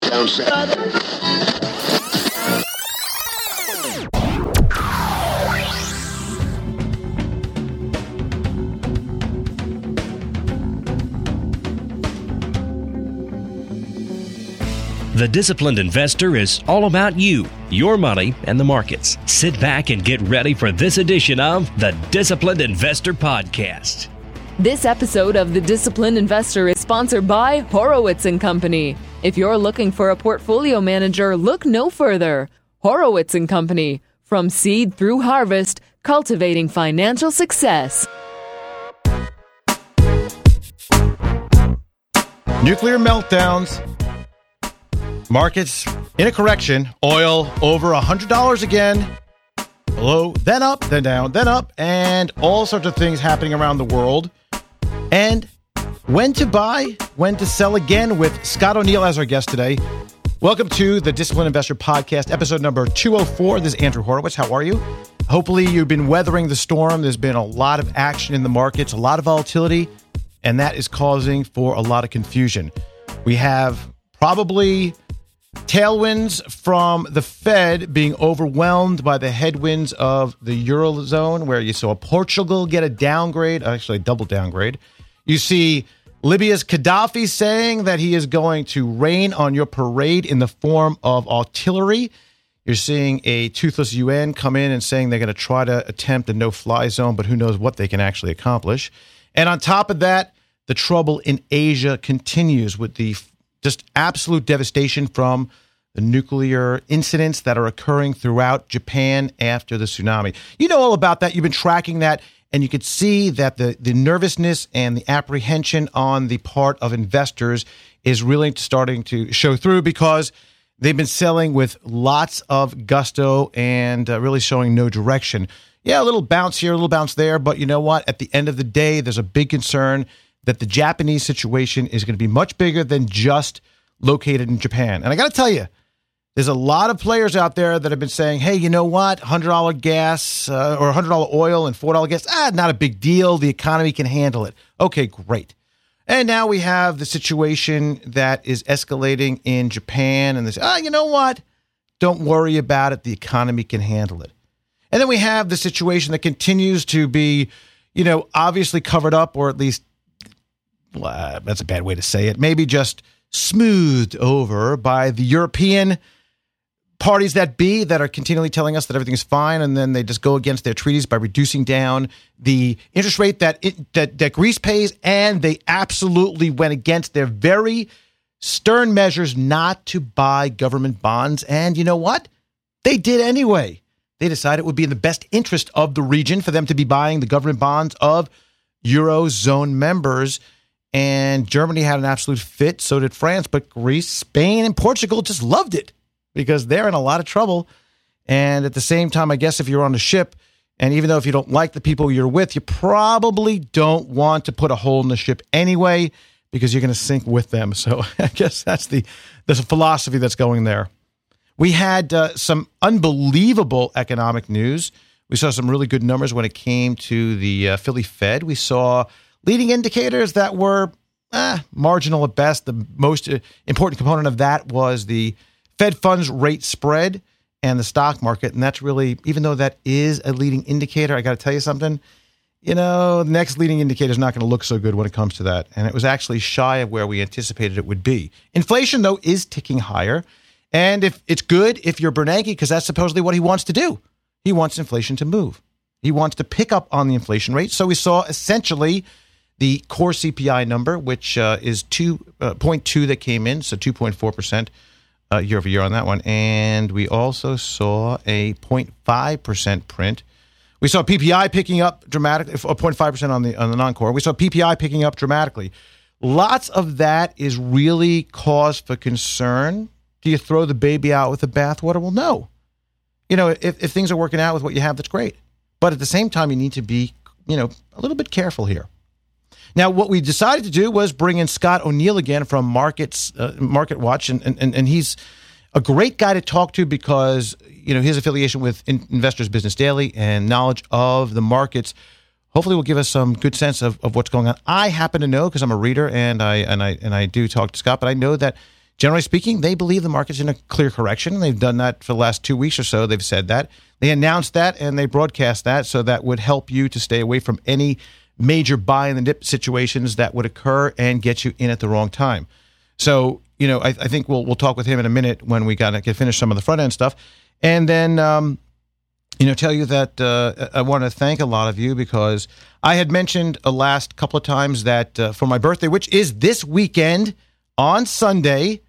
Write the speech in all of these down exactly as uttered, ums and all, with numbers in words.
Meltdown South. The Disciplined Investor is all about you, your money, and the markets. Sit back and get ready for this edition of the Disciplined Investor Podcast. This episode of The Disciplined Investor is sponsored by Horowitz and Company. If you're looking for a portfolio manager, look no further. Horowitz and Company. From seed through harvest, cultivating financial success. Nuclear meltdowns. Markets in a correction. Oil over one hundred dollars again. Low, then up, then down, then up, and all sorts of things happening around the world. And when to buy, when to sell again with Scott O'Neill as our guest today. Welcome to the Disciplined Investor Podcast, episode number two oh four. This is Andrew Horowitz. How are you? Hopefully you've been weathering the storm. There's been a lot of action in the markets, a lot of volatility, and that is causing for a lot of confusion. We have probably tailwinds from the Fed being overwhelmed by the headwinds of the Eurozone, where you saw Portugal get a downgrade, actually a double downgrade. You see Libya's Gaddafi saying that he is going to rain on your parade in the form of artillery. You're seeing a toothless U N come in and saying they're going to try to attempt a no-fly zone, but who knows what they can actually accomplish. And on top of that, the trouble in Asia continues with the just absolute devastation from the nuclear incidents that are occurring throughout Japan after the tsunami. You know all about that. You've been tracking that, and you could see that the, the nervousness and the apprehension on the part of investors is really starting to show through because they've been selling with lots of gusto and uh, really showing no direction. Yeah, a little bounce here, a little bounce there, but you know what? At the end of the day, there's a big concern that the Japanese situation is going to be much bigger than just located in Japan. And I got to tell you, there's a lot of players out there that have been saying, hey, you know what? one hundred dollars gas uh, or one hundred dollars oil and four dollars gas, ah, not a big deal. The economy can handle it. Okay, great. And now we have the situation that is escalating in Japan. And they say, ah, you know what? Don't worry about it. The economy can handle it. And then we have the situation that continues to be, you know, obviously covered up, or at least Uh, that's a bad way to say it, maybe just smoothed over by the European parties that be that are continually telling us that everything is fine, and then they just go against their treaties by reducing down the interest rate that it, that, that Greece pays, and they absolutely went against their very stern measures not to buy government bonds. And you know what? They did anyway. They decided it would be in the best interest of the region for them to be buying the government bonds of Eurozone members. And Germany had an absolute fit, so did France, but Greece, Spain, and Portugal just loved it because they're in a lot of trouble. And at the same time, I guess if you're on a ship, and even though if you don't like the people you're with, you probably don't want to put a hole in the ship anyway because you're going to sink with them. So I guess that's the there's a philosophy that's going there. We had uh, some unbelievable economic news. We saw some really good numbers when it came to the uh, Philly Fed. We saw leading indicators that were eh, marginal at best. The most important component of that was the Fed funds rate spread and the stock market. And that's really, even though that is a leading indicator, I got to tell you something, you know, the next leading indicator is not going to look so good when it comes to that. And it was actually shy of where we anticipated it would be. Inflation, though, is ticking higher. And if it's good if you're Bernanke, because that's supposedly what he wants to do. He wants inflation to move. He wants to pick up on the inflation rate. So we saw essentially the core C P I number, which uh, is two point two that came in, so two point four percent uh, year over year on that one. And we also saw a zero point five percent print. We saw P P I picking up dramatically, zero point five percent on the on the non-core. We saw P P I picking up dramatically. Lots of that is really cause for concern. Do you throw the baby out with the bathwater? Well, no. You know, if, if things are working out with what you have, that's great. But at the same time, you need to be, you know, a little bit careful here. Now, what we decided to do was bring in Scott O'Neill again from Markets, uh, Market Watch, and, and and he's a great guy to talk to because, you know, his affiliation with Investors Business Daily and knowledge of the markets hopefully will give us some good sense of, of what's going on. I happen to know, because I'm a reader and I and I and I do talk to Scott, but I know that generally speaking, they believe the market's in a clear correction. They've done that for the last two weeks or so. They've said that. They announced that and they broadcast that, so that would help you to stay away from any major buy in the dip situations that would occur and get you in at the wrong time. So, you know, I, I think we'll we'll talk with him in a minute when we got to get finish some of the front end stuff. And then, um, you know, tell you that uh, I want to thank a lot of you because I had mentioned a last couple of times that uh, for my birthday, which is this weekend on Sunday,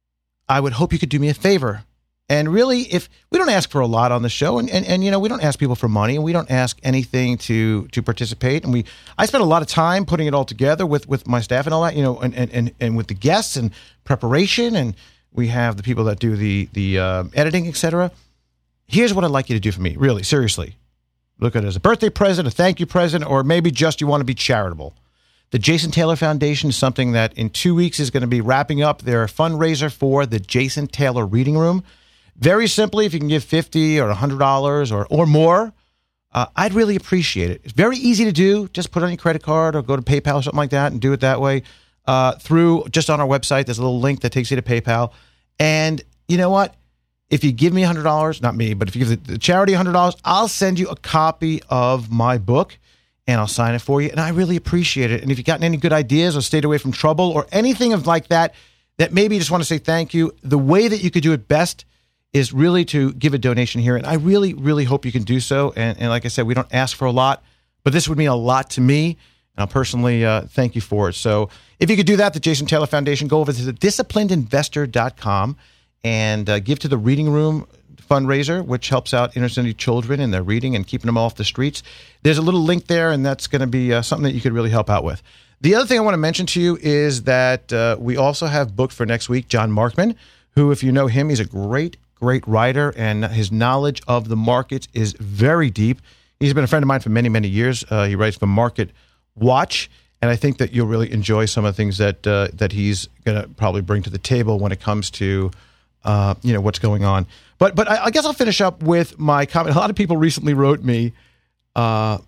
I would hope you could do me a favor. And really, if we don't ask for a lot on the show, and, and, and you know, we don't ask people for money, and we don't ask anything to to participate. And we, I spend a lot of time putting it all together with, with my staff and all that, you know, and, and, and, and with the guests and preparation, and we have the people that do the the uh, editing, et cetera. Here's what I'd like you to do for me, really, seriously. Look at it as a birthday present, a thank you present, or maybe just you want to be charitable. The Jason Taylor Foundation is something that in two weeks is going to be wrapping up their fundraiser for the Jason Taylor Reading Room. Very simply, if you can give fifty dollars or one hundred dollars or, or more, uh, I'd really appreciate it. It's very easy to do. Just put it on your credit card or go to PayPal or something like that and do it that way. Uh, through, just on our website, there's a little link that takes you to PayPal. And you know what? If you give me one hundred dollars, not me, but if you give the, the charity one hundred dollars, I'll send you a copy of my book and I'll sign it for you. And I really appreciate it. And if you've gotten any good ideas or stayed away from trouble or anything of like that, that maybe you just want to say thank you, the way that you could do it best is really to give a donation here. And I really, really hope you can do so. And, and like I said, we don't ask for a lot, but this would mean a lot to me. And I'll personally uh, thank you for it. So if you could do that, the Jason Taylor Foundation, go over to the disciplined investor dot com and uh, give to the Reading Room fundraiser, which helps out inner city children in their reading and keeping them off the streets. There's a little link there, and that's going to be uh, something that you could really help out with. The other thing I want to mention to you is that uh, we also have booked for next week John Markman, who, if you know him, he's a great great writer, and his knowledge of the markets is very deep. He's been a friend of mine for many, many years. Uh, he writes for Market Watch, and I think that you'll really enjoy some of the things that uh, that he's going to probably bring to the table when it comes to uh, you know what's going on. But but I, I guess I'll finish up with my comment. A lot of people recently wrote me. Uh,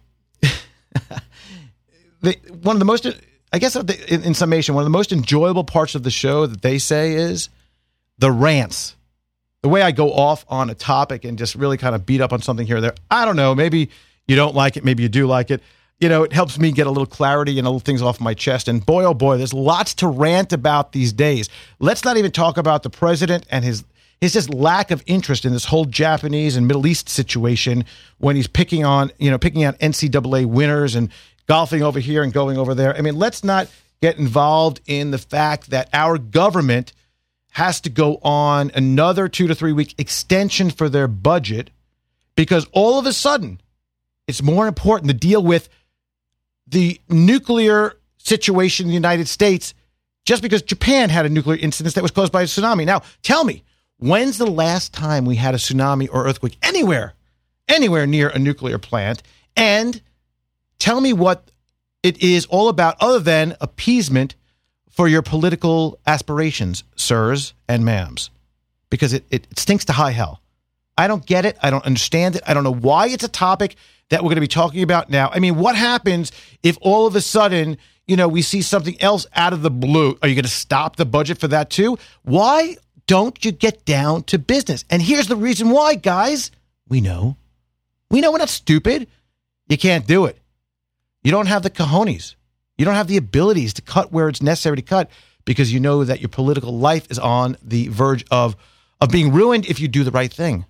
the, one of the most, I guess, in, in summation, one of the most enjoyable parts of the show that they say is the rants. The way I go off on a topic and just really kind of beat up on something here or there. I don't know. Maybe you don't like it. Maybe you do like it. You know, it helps me get a little clarity and a little things off my chest. And boy, oh boy, there's lots to rant about these days. Let's not even talk about the president and his his just lack of interest in this whole Japanese and Middle East situation when he's picking on, you know, picking out N C double A winners and golfing over here and going over there. I mean, let's not get involved in the fact that our government has to go on another two to three week extension for their budget because all of a sudden it's more important to deal with the nuclear situation in the United States just because Japan had a nuclear incident that was caused by a tsunami. Now, tell me, when's the last time we had a tsunami or earthquake anywhere, anywhere near a nuclear plant? And tell me what it is all about other than appeasement for your political aspirations, sirs and ma'ams, because it, it stinks to high hell. I don't get it. I don't understand it. I don't know why it's a topic that we're going to be talking about now. I mean, what happens if all of a sudden, you know, we see something else out of the blue? Are you going to stop the budget for that too? Why don't you get down to business? And here's the reason why, guys. We know. We know we're not stupid. You can't do it. You don't have the cojones. You don't have the abilities to cut where it's necessary to cut because you know that your political life is on the verge of, of being ruined if you do the right thing.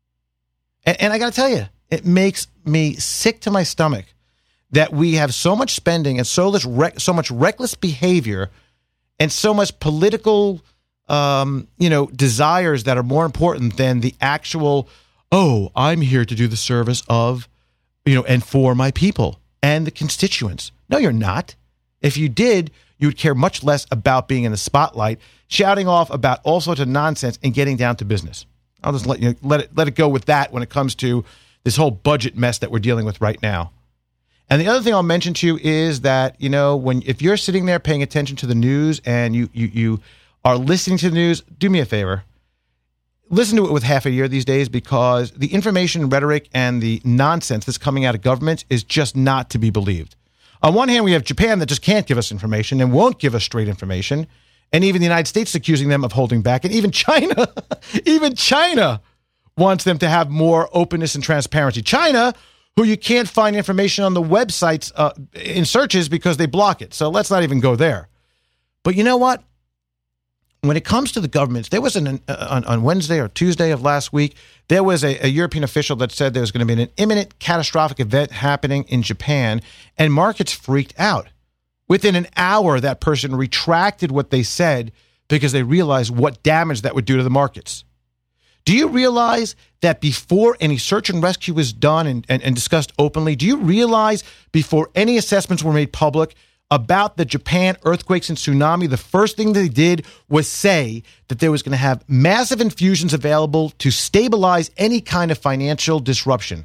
And, and I got to tell you, it makes me sick to my stomach that we have so much spending and so, rec- so much reckless behavior and so much political um, you know, desires that are more important than the actual, oh, I'm here to do the service of, you know, and for my people and the constituents. No, you're not. If you did, you would care much less about being in the spotlight, shouting off about all sorts of nonsense and getting down to business. I'll just let you let it let it go with that when it comes to this whole budget mess that we're dealing with right now. And the other thing I'll mention to you is that, you know, when if you're sitting there paying attention to the news and you you you are listening to the news, do me a favor. Listen to it with half a ear these days because the information rhetoric and the nonsense that's coming out of government is just not to be believed. On one hand, we have Japan that just can't give us information and won't give us straight information. And even the United States is accusing them of holding back. And even China, even China wants them to have more openness and transparency. China, who you can't find information on the websites uh, in searches because they block it. So let's not even go there. But you know what? When it comes to the governments, there was an uh, on, on Wednesday or Tuesday of last week, there was a, a European official that said there was going to be an imminent catastrophic event happening in Japan, and markets freaked out. Within an hour, that person retracted what they said because they realized what damage that would do to the markets. Do you realize that before any search and rescue was done and, and, and discussed openly, do you realize before any assessments were made public about the Japan earthquakes and tsunami, the first thing they did was say that there was going to have massive infusions available to stabilize any kind of financial disruption?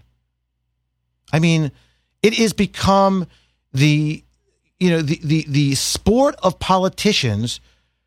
I mean, it has become the, you know, the, the, the sport of politicians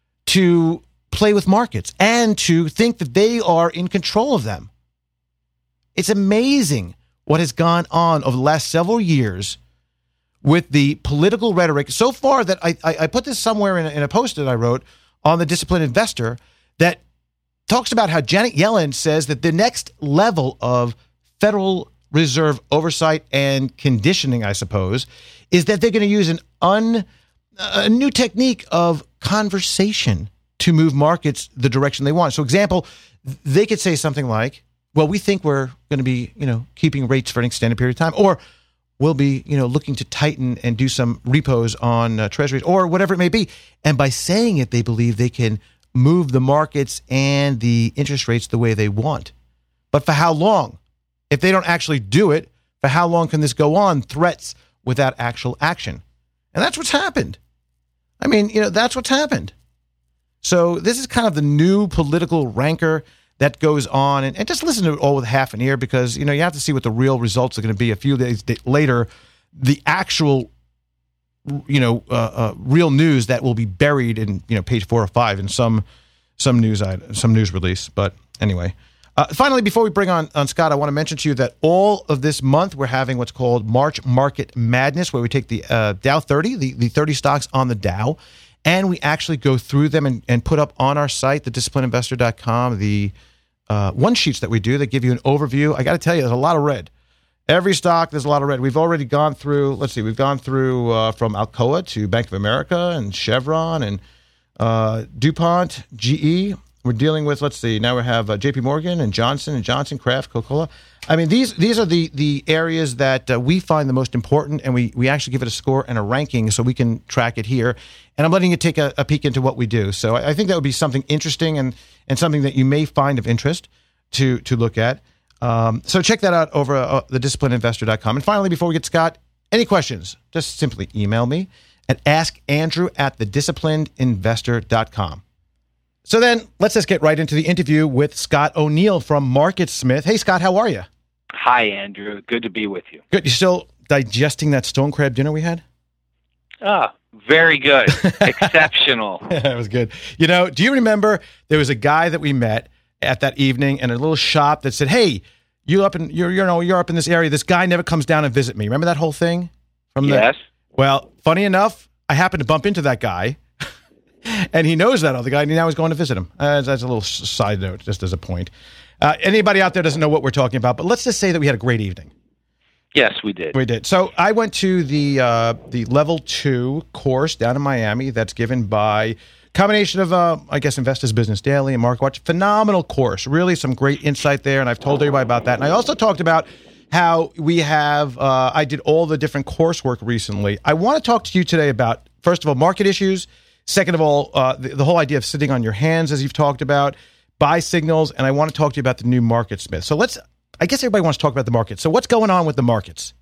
to play with markets and to think that they are in control of them. It's amazing what has gone on over the last several years with the political rhetoric so far that I, I, I put this somewhere in a, in a post that I wrote on the Disciplined Investor that talks about how Janet Yellen says that the next level of Federal Reserve oversight and conditioning, I suppose, is that they're going to use an un, a new technique of conversation to move markets the direction they want. So, example, they could say something like, well, we think we're going to be, you know, keeping rates for an extended period of time, or we'll be, you know, looking to tighten and do some repos on uh, treasuries or whatever it may be. And by saying it, they believe they can move the markets and the interest rates the way they want. But for how long? If they don't actually do it, for how long can this go on? Threats without actual action. And that's what's happened. I mean, you know, that's what's happened. So this is kind of the new political rancor that goes on, and, and just listen to it all with half an ear, because, you know, you have to see what the real results are going to be a few days later. The actual, you know, uh, uh, real news that will be buried in, you know, page four or five in some some news item, some news release. But anyway, uh, finally, before we bring on, on Scott, I want to mention to you that all of this month we're having what's called March Market Madness, where we take the uh, Dow thirty, the, the thirty stocks on the Dow, and we actually go through them and, and put up on our site, the disciplined investor dot com, the Uh, one sheets that we do that give you an overview. I got to tell you, there's a lot of red. Every stock, there's a lot of red. We've already gone through, let's see, we've gone through uh, from Alcoa to Bank of America and Chevron and uh, DuPont, G E. We're dealing with, let's see, now we have uh, J P Morgan and Johnson and Johnson, Kraft, Coca-Cola. I mean, these these are the the areas that uh, we find the most important, and we, we actually give it a score and a ranking so we can track it here. And I'm letting you take a, a peek into what we do. So I, I think that would be something interesting and, and something that you may find of interest to to look at. Um, so check that out over uh, the disciplined investor dot com. And finally, before we get to Scott, any questions, just simply email me at ask andrew at the disciplined investor dot com. So then let's just get right into the interview with Scott O'Neill from MarketSmith. Hey, Scott, how are you? Hi, Andrew. Good to be with you. Good. You still digesting that stone crab dinner we had? Ah, very good. Exceptional. Yeah, it was good. You know, do you remember there was a guy that we met at that evening in a little shop that said, "Hey, you up in you're you know you're up in this area. This guy never comes down and visit me." Remember that whole thing? From yes. The, well, funny enough, I happened to bump into that guy. And he knows that other guy, and now he's going to visit him. Uh, that's a little side note, just as a point. Uh, anybody out there doesn't know what we're talking about, but let's just say that we had a great evening. Yes, we did. We did. So I went to the uh, the level two course down in Miami that's given by a combination of, uh, I guess, Investors Business Daily and MarketWatch. Phenomenal course. Really some great insight there, and I've told everybody about that. And I also talked about how we have, uh, I did all the different coursework recently. I want to talk to you today about, first of all, market issues. Second of all, uh, the, the whole idea of sitting on your hands, as you've talked about, buy signals, and I want to talk to you about the new MarketSmith. So let's, I guess everybody wants to talk about the market. So what's going on with the markets?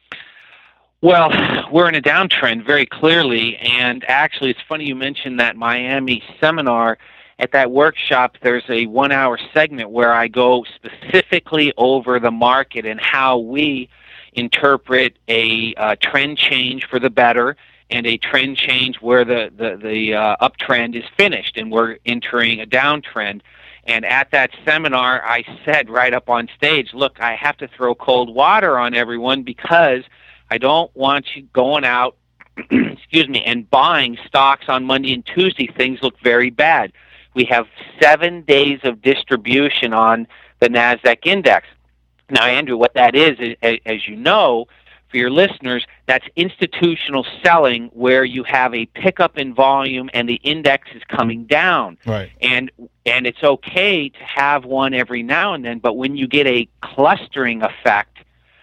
Well, we're in a downtrend very clearly, and actually it's funny you mentioned that Miami seminar. At that workshop, there's a one-hour segment where I go specifically over the market and how we interpret a uh, trend change for the better and a trend change where the, the, the uh, uptrend is finished and we're entering a downtrend. And at that seminar, I said right up on stage, look, I have to throw cold water on everyone because I don't want you going out, excuse me, and buying stocks on Monday and Tuesday, things look very bad. We have seven days of distribution on the NASDAQ index. Now, Andrew, what that is, as you know, for your listeners, that's institutional selling where you have a pickup in volume and the index is coming down. Right. And and it's okay to have one every now and then, but when you get a clustering effect,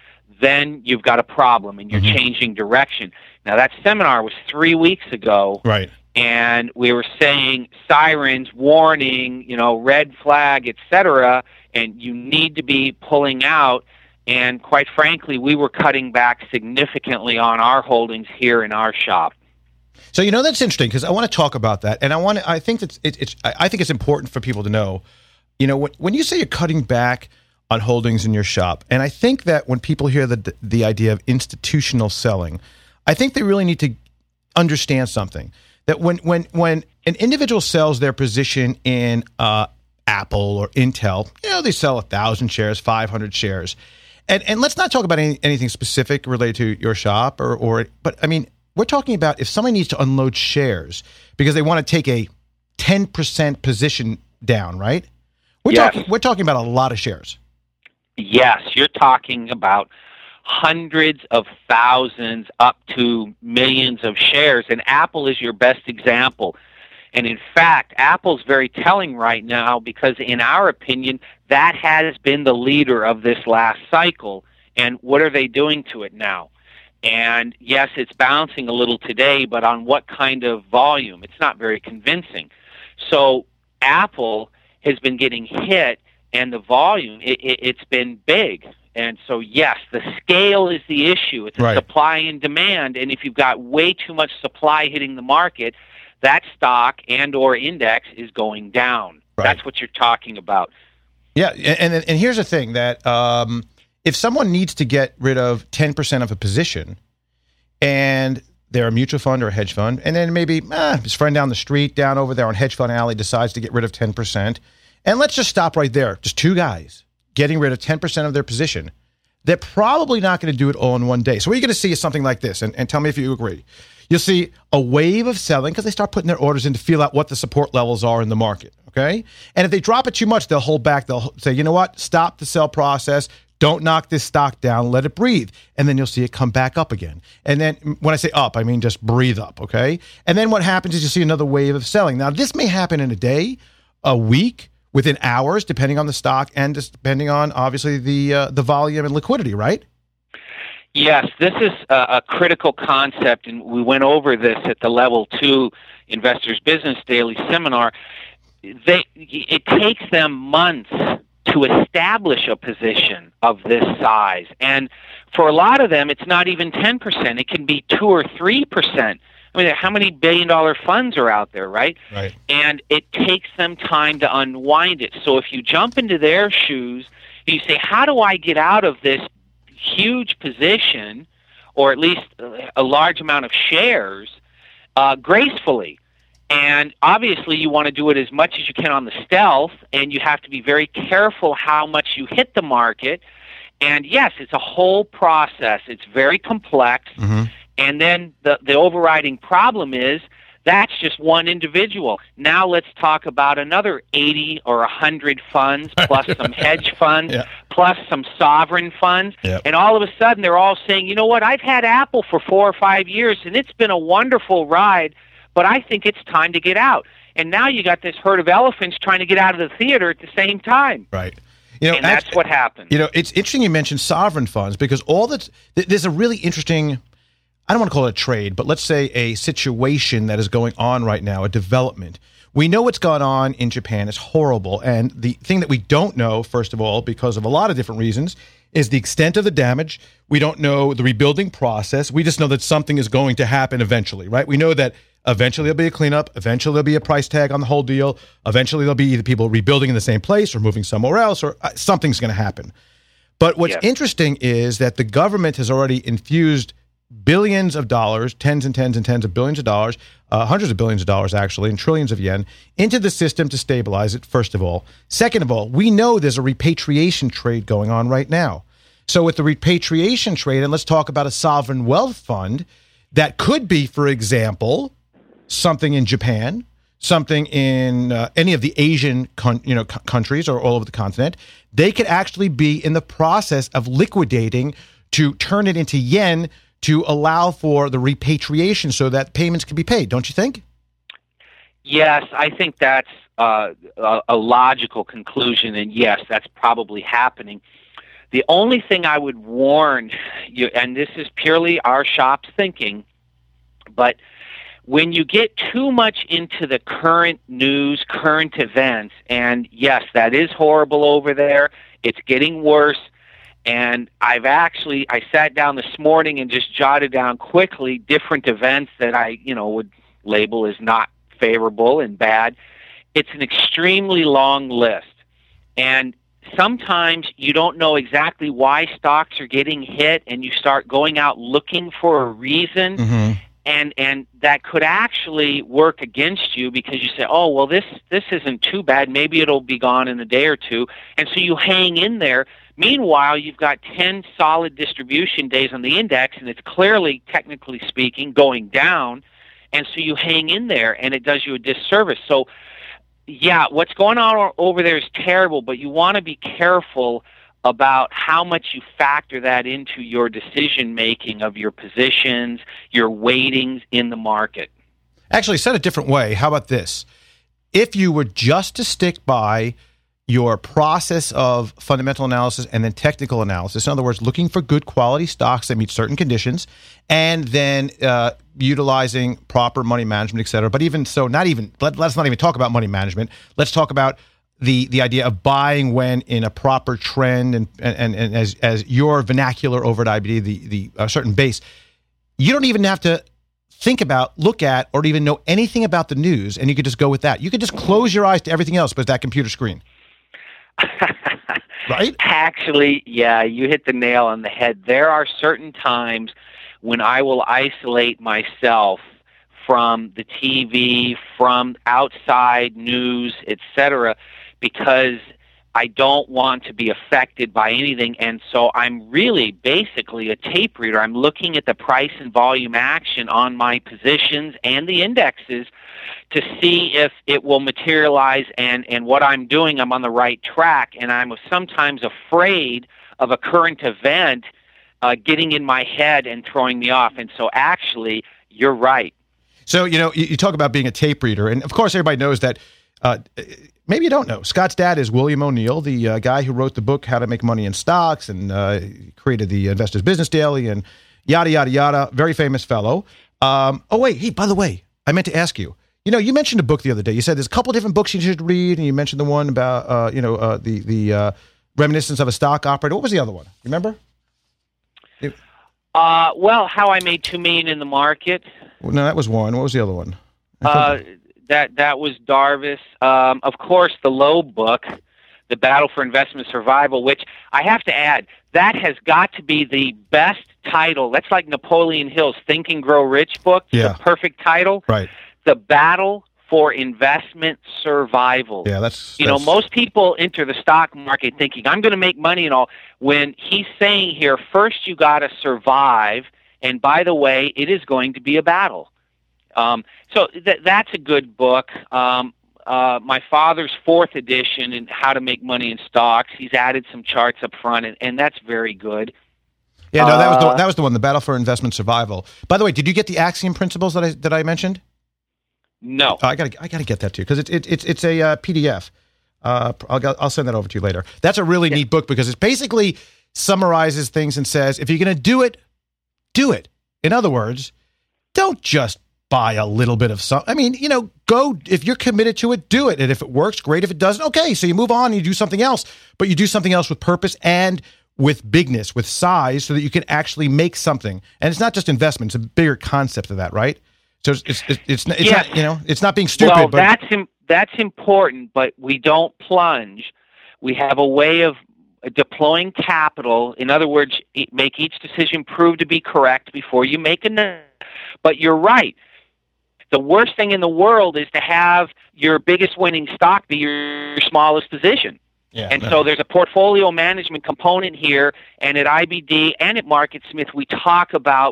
then you've got a problem and you're mm-hmm. changing direction. Now, that seminar was three weeks ago. Right. And we were saying sirens, warning, you know, red flag, et cetera, and you need to be pulling out. And quite frankly, we were cutting back significantly on our holdings here in our shop. So, you know, that's interesting because I want to talk about that. And I want to, I think that it, it's, I think it's important for people to know, you know, when, when you say you're cutting back on holdings in your shop, and I think that when people hear the, the idea of institutional selling, I think they really need to understand something. That when when when an individual sells their position in uh, Apple or Intel, you know, they sell one thousand shares, five hundred shares. And and let's not talk about any, anything specific related to your shop, or, or but, I mean, we're talking about if somebody needs to unload shares because they want to take a ten percent position down, right? We're, yes. talking, we're talking about a lot of shares. Yes, you're talking about hundreds of thousands up to millions of shares, and Apple is your best example. And in fact, Apple's very telling right now because in our opinion, that has been the leader of this last cycle. And what are they doing to it now? And yes, it's bouncing a little today, but on what kind of volume? It's not very convincing. So Apple has been getting hit, and the volume, it, it, it's been big. And so, yes, the scale is the issue. It's a right. supply and demand. And if you've got way too much supply hitting the market, that stock and or index is going down. Right. That's what you're talking about. Yeah, and and, and here's the thing, that um, if someone needs to get rid of ten percent of a position, and they're a mutual fund or a hedge fund, and then maybe ah, his friend down the street, down over there on Hedge Fund Alley, decides to get rid of ten percent, and let's just stop right there, just two guys getting rid of ten percent of their position, they're probably not going to do it all in one day. So what you're going to see is something like this, and, and tell me if you agree. You'll see a wave of selling because they start putting their orders in to feel out what the support levels are in the market, okay? And if they drop it too much, they'll hold back. They'll say, you know what, stop the sell process. Don't knock this stock down. Let it breathe. And then you'll see it come back up again. And then when I say up, I mean just breathe up, okay? And then what happens is you see another wave of selling. Now, this may happen in a day, a week, within hours, depending on the stock and just depending on, obviously, the uh, the volume and liquidity, right? Yes, this is a, a critical concept, and we went over this at the Level two Investors Business Daily Seminar. They, it takes them months to establish a position of this size. And for a lot of them, it's not even ten percent. It can be two or three percent. I mean, how many billion-dollar funds are out there, right? Right. And it takes them time to unwind it. So if you jump into their shoes, and you say, how do I get out of this huge position, or at least a large amount of shares, uh, gracefully? And obviously you want to do it as much as you can on the stealth, and you have to be very careful how much you hit the market. And yes, it's a whole process. It's very complex. Mm-hmm. And then the, the overriding problem is that's just one individual. Now let's talk about another eighty or one hundred funds, plus some hedge funds, yeah. plus some sovereign funds. Yep. And all of a sudden they're all saying, you know what, I've had Apple for four or five years, and it's been a wonderful ride, but I think it's time to get out. And now you got this herd of elephants trying to get out of the theater at the same time. Right. You know, and that's, that's what happened. You know, it's interesting you mentioned sovereign funds because all that's, there's a really interesting, I don't want to call it a trade, but let's say a situation that is going on right now, a development. We know what's gone on in Japan is horrible. And the thing that we don't know, first of all, because of a lot of different reasons, is the extent of the damage. We don't know the rebuilding process. We just know that something is going to happen eventually, right? We know that eventually there'll be a cleanup. Eventually there'll be a price tag on the whole deal. Eventually there'll be either people rebuilding in the same place or moving somewhere else, or something's going to happen. But what's yes. interesting is that the government has already infused billions of dollars, tens and tens and tens of billions of dollars, uh, hundreds of billions of dollars actually, and trillions of yen into the system to stabilize it, first of all. Second of all, we know there's a repatriation trade going on right now. So with the repatriation trade, and let's talk about a sovereign wealth fund, that could be, for example, something in Japan, something in uh, any of the Asian con- you know, c- countries or all over the continent. They could actually be in the process of liquidating to turn it into yen to allow for the repatriation so that payments can be paid, don't you think? Yes, I think that's uh, a, a logical conclusion, and yes, that's probably happening. The only thing I would warn you, and this is purely our shop's thinking, but when you get too much into the current news, current events, and yes, that is horrible over there, it's getting worse, and I've actually, I sat down this morning and just jotted down quickly different events that I, you know, would label as not favorable and bad. It's an extremely long list. And sometimes you don't know exactly why stocks are getting hit, and you start going out looking for a reason, mm-hmm. and and that could actually work against you because you say, oh, well, this, this isn't too bad. Maybe it'll be gone in a day or two. And so you hang in there. Meanwhile, you've got ten solid distribution days on the index, and it's clearly, technically speaking, going down. And so you hang in there, and it does you a disservice. So, yeah, what's going on over there is terrible, but you want to be careful about how much you factor that into your decision-making of your positions, your weightings in the market. Actually, said a different way, how about this? If you were just to stick by your process of fundamental analysis and then technical analysis, in other words, looking for good quality stocks that meet certain conditions, and then uh, utilizing proper money management, et cetera. But even so, not even let, let's not even talk about money management. Let's talk about the the idea of buying when in a proper trend, and and, and as as your vernacular over at I B D, the the uh, certain base. You don't even have to think about, look at, or even know anything about the news, and you could just go with that. You could just close your eyes to everything else but that computer screen. Right? Actually, yeah, you hit the nail on the head. There are certain times when I will isolate myself from the T V, from outside news, et cetera, because I don't want to be affected by anything. And so I'm really basically a tape reader. I'm looking at the price and volume action on my positions and the indexes to see if it will materialize, and, and what I'm doing, I'm on the right track. And I'm sometimes afraid of a current event uh, getting in my head and throwing me off. And so actually, you're right. So, you know, you, you talk about being a tape reader, and of course everybody knows that, uh, maybe you don't know, Scott's dad is William O'Neill, the uh, guy who wrote the book, How to Make Money in Stocks, and uh, created the Investors Business Daily, and yada, yada, yada. Very famous fellow. Um, oh, wait, hey, by the way, I meant to ask you, you know, you mentioned a book the other day. You said there's a couple different books you should read, and you mentioned the one about, uh, you know, uh, the, the uh, Reminiscence of a Stock Operator. What was the other one? Remember? It, uh, well, How I Made Two Million in the Market. Well, no, that was one. What was the other one? Uh, that that was Darvis. Um, of course, the Loeb book, The Battle for Investment Survival, which I have to add, that has got to be the best title. That's like Napoleon Hill's Think and Grow Rich book. Yeah. The perfect title. Right. The Battle for Investment Survival. Yeah, that's... You that's... know, most people enter the stock market thinking, I'm going to make money and all. When he's saying here, first you got to survive, and by the way, it is going to be a battle. Um, so th- that's a good book. Um, uh, my father's fourth edition in How to Make Money in Stocks, he's added some charts up front, and, and that's very good. Yeah, no, that was the Uh, that was the one, The Battle for Investment Survival. By the way, did you get the Axiom Principles that I that I mentioned? No. Uh, I got I got to get that to you because it's it, it's it's a uh, P D F. Uh, I'll I'll send that over to you later. That's a really yeah. neat book because it basically summarizes things and says if you're going to do it, do it. In other words, don't just buy a little bit of something. I mean, you know, go if you're committed to it, do it. And if it works, great. If it doesn't, okay. So you move on and you do something else, but you do something else with purpose and with bigness, with size, so that you can actually make something. And it's not just investment; it's a bigger concept of that, right? So it's it's it's, it's, it's yes. not, you know, it's not being stupid. Well, but that's im- that's important, but we don't plunge. We have a way of deploying capital. In other words, make each decision prove to be correct before you make a. But you're right. The worst thing in the world is to have your biggest winning stock be your smallest position. Yeah, and no. so there's a portfolio management component here, and at I B D and at MarketSmith, we talk about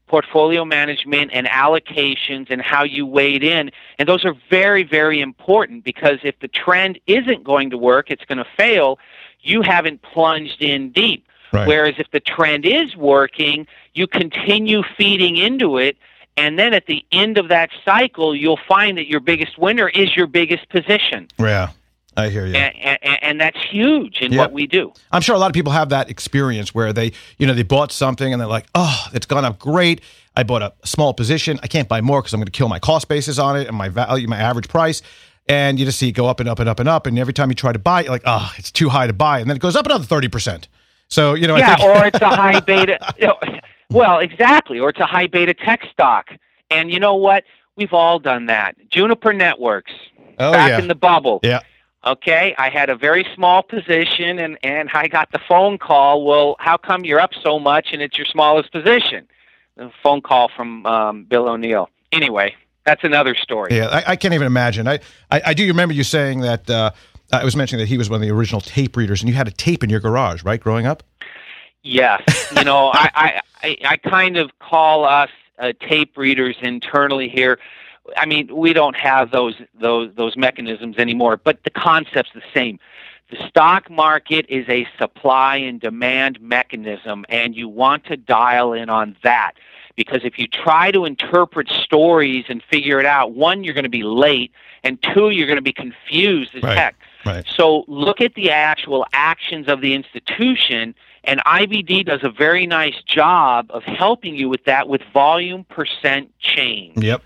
portfolio management and allocations and how you weighed in. And those are very, very important, because if the trend isn't going to work, it's going to fail, you haven't plunged in deep. Right. Whereas if the trend is working, you continue feeding into it, and then at the end of that cycle, you'll find that your biggest winner is your biggest position. Yeah, I hear you. And, and, and that's huge in Yep. what we do. I'm sure a lot of people have that experience where they, you know, they bought something and they're like, oh, it's gone up great. I bought a small position. I can't buy more because I'm going to kill my cost basis on it and my value, my average price. And you just see it go up and up and up and up. And every time you try to buy, you're like, oh, it's too high to buy. And then it goes up another thirty percent. So, you know, yeah, I think- or it's a high beta. You know, well, exactly. Or it's a high beta tech stock. And you know what? We've all done that. Juniper Networks, oh, back yeah. in the bubble. Yeah. Okay, I had a very small position, and, and I got the phone call, well, how come you're up so much and it's your smallest position? A phone call from um, Bill O'Neill. Anyway, that's another story. Yeah, I, I can't even imagine. I, I, I do remember you saying that, uh, I was mentioning that he was one of the original tape readers, and you had a tape in your garage, right, growing up? Yes. You know, I, I, I, I kind of call us uh, tape readers internally here. I mean, we don't have those those those mechanisms anymore, but the concept's the same. The stock market is a supply and demand mechanism, and you want to dial in on that, because if you try to interpret stories and figure it out, one, you're going to be late, and two, you're going to be confused as Right. heck. Right. So look at the actual actions of the institution, and I B D does a very nice job of helping you with that with volume percent change. Yep.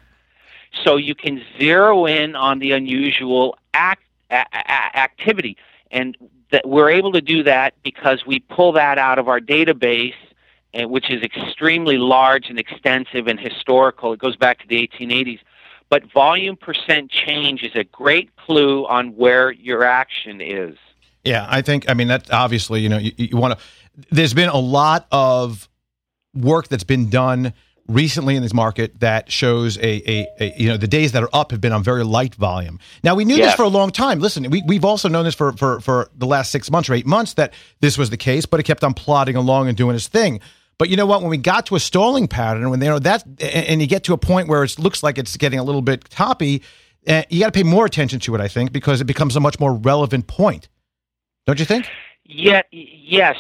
So you can zero in on the unusual act, a, a, activity. And that we're able to do that because we pull that out of our database, uh, which is extremely large and extensive and historical. It goes back to the eighteen eighties. But volume percent change is a great clue on where your action is. Yeah, I think, I mean, that obviously, you know, you, you want to, there's been a lot of work that's been done recently in this market that shows a, a, a, you know, the days that are up have been on very light volume. Now, we knew Yes. this for a long time. Listen, we, we've also known this for, for, for the last six months or eight months that this was the case, but it kept on plodding along and doing its thing. But you know what? When we got to a stalling pattern, when they know that, and you get to a point where it looks like it's getting a little bit toppy, uh, you got to pay more attention to it, I think, because it becomes a much more relevant point. Don't you think? Yet, yes.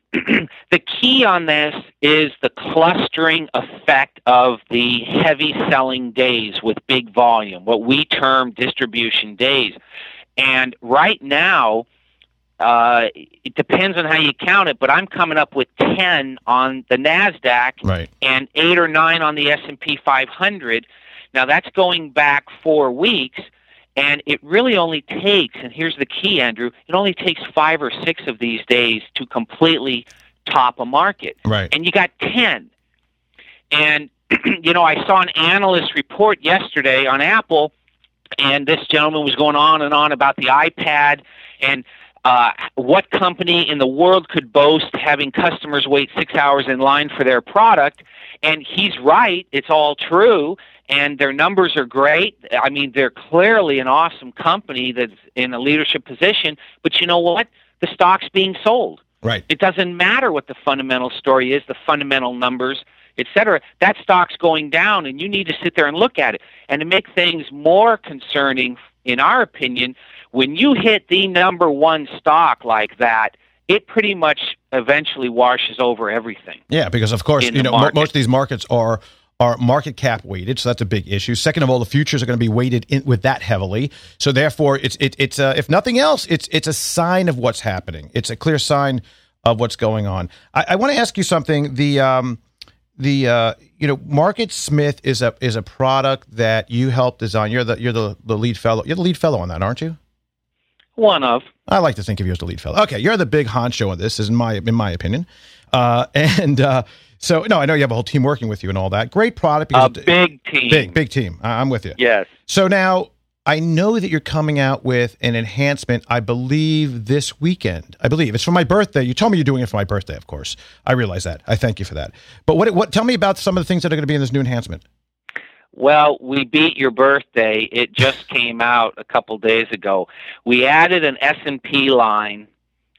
The key on this is the clustering effect of the heavy selling days with big volume, what we term distribution days. And right now, uh, it depends on how you count it, but I'm coming up with ten on the NASDAQ Right. and eight or nine on the S and P five hundred. Now, that's going back four weeks. And it really only takes, and here's the key, Andrew, it only takes five or six of these days to completely top a market. Right. And you got ten. And, you know, I saw an analyst report yesterday on Apple, and this gentleman was going on and on about the iPad and uh, what company in the world could boast having customers wait six hours in line for their product. And he's right. It's all true. And their numbers are great. I mean, they're clearly an awesome company that's in a leadership position. But you know what? The stock's being sold. Right. It doesn't matter what the fundamental story is, the fundamental numbers, et cetera. That stock's going down, and you need to sit there and look at it. And to make things more concerning, in our opinion, when you hit the number one stock like that, it pretty much eventually washes over everything. Yeah, because of course, in you the know, mo- market. most of these markets are are market cap weighted, so that's a big issue. Second of all, the futures are going to be weighted in with that heavily, so therefore, it's it, it's uh, if nothing else, it's it's a sign of what's happening. It's a clear sign of what's going on. I, I want to ask you something. The um, the uh, you know, Market Smith is a is a product that you helped design. You're the you're the, the lead fellow. You're the lead fellow on that, aren't you? One of. I like to think of you as the lead fellow. Okay, you're the big honcho on this, is in my in my opinion. Uh, and uh, so, no, I know you have a whole team working with you and all that. Great product. A Because big team. Big, big team. I- I'm with you. Yes. So now, I know that you're coming out with an enhancement, I believe, this weekend. I believe. It's for my birthday. You told me you're doing it for my birthday, of course. I realize that. I thank you for that. But what? what? Tell me about some of the things that are going to be in this new enhancement. Well, we beat your birthday. It just came out a couple days ago. We added an S and P line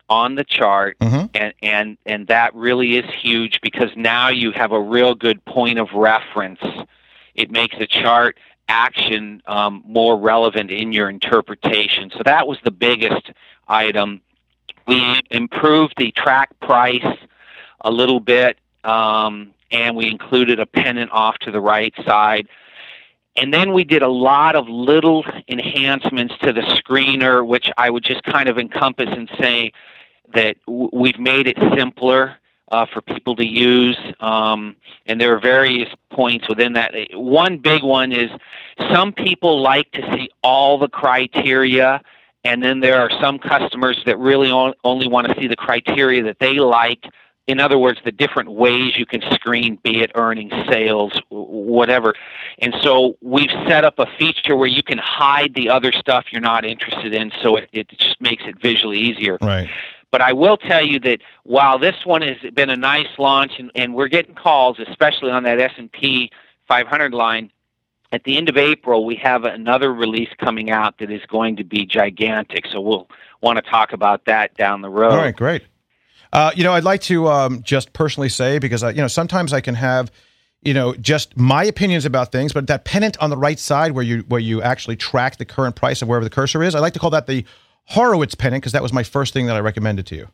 on the chart, Mm-hmm. and, and, and that really is huge because now you have a real good point of reference. It makes the chart action um, more relevant in your interpretation. So that was the biggest item. We improved the track price a little bit, um, and we included a pennant off to the right side. And then we did a lot of little enhancements to the screener, which I would just kind of encompass and say that w- we've made it simpler uh, for people to use. Um, and there are various points within that. One big one is some people like to see all the criteria, and then there are some customers that really on- only want to see the criteria that they like. In other words, the different ways you can screen, be it earnings, sales, whatever. And so we've set up a feature where you can hide the other stuff you're not interested in, so it, it just makes it visually easier. Right. But I will tell you that while this one has been a nice launch, and, and we're getting calls, especially on that S and P five hundred line, at the end of April, we have another release coming out that is going to be gigantic. So we'll want to talk about that down the road. All right, great. Uh, you know, I'd like to um, just personally say, because, I, you know, sometimes I can have, you know, just my opinions about things, but that pennant on the right side where you where you actually track the current price of wherever the cursor is, I like to call that the Horowitz pennant because that was my first thing that I recommended to you.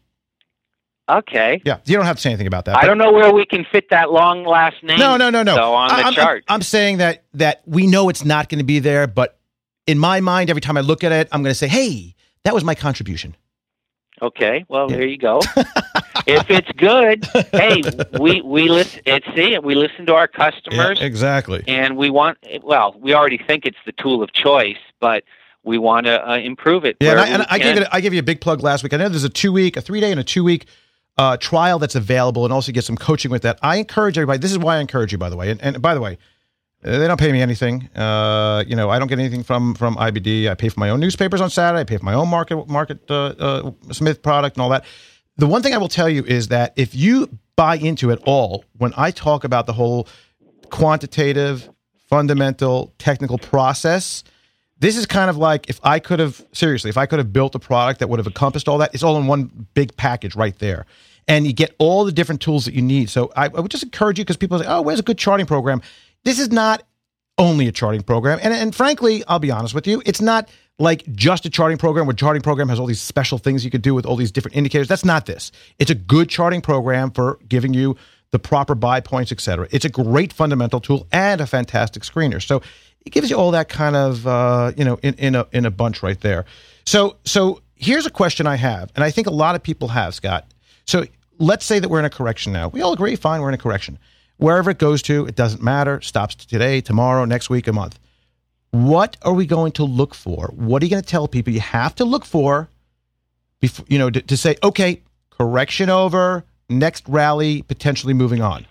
Okay. Yeah, you don't have to say anything about that. I don't know where we can fit that long last name. No, no, no, no. Though, on the I'm, chart. I'm, I'm saying that that we know it's not going to be there, but in my mind, every time I look at it, I'm going to say, hey, that was my contribution. Okay, well, Yeah. there you go. If it's good, hey, we we listen. It's see it. We listen to our customers, Yeah, exactly. and we want. Well, we already think it's the tool of choice, but we want to uh, improve it. Yeah, and, where I, and we I can. gave it. I gave you a big plug last week. I know there's a two week, a three day, and a two week uh, trial that's available, and also get some coaching with that. I encourage everybody. This is why I encourage you, by the way. And, and by the way, they don't pay me anything. Uh, you know, I don't get anything from from I B D. I pay for my own newspapers on Saturday. I pay for my own market market uh, uh, Smith product and all that. The one thing I will tell you is that if you buy into it all, when I talk about the whole quantitative, fundamental, technical process, this is kind of like if I could have, seriously, if I could have built a product that would have encompassed all that, it's all in one big package right there. And you get all the different tools that you need. So I, I would just encourage you, because people say, oh, where's a good charting program? This is not only a charting program. And, and frankly, I'll be honest with you, it's not like just a charting program where charting program has all these special things you could do with all these different indicators. That's not this. It's a good charting program for giving you the proper buy points, et cetera. It's a great fundamental tool and a fantastic screener. So it gives you all that kind of, uh, you know, in, in a in a bunch right there. So so here's a question I have, and I think a lot of people have, Scott. So let's say that we're in a correction now. We all agree, fine, we're in a correction. Wherever it goes to, it doesn't matter. Stops today, tomorrow, next week, a month. What are we going to look for? What are you going to tell people you have to look for, before, you know, to, to say, okay, correction over, next rally, potentially moving on?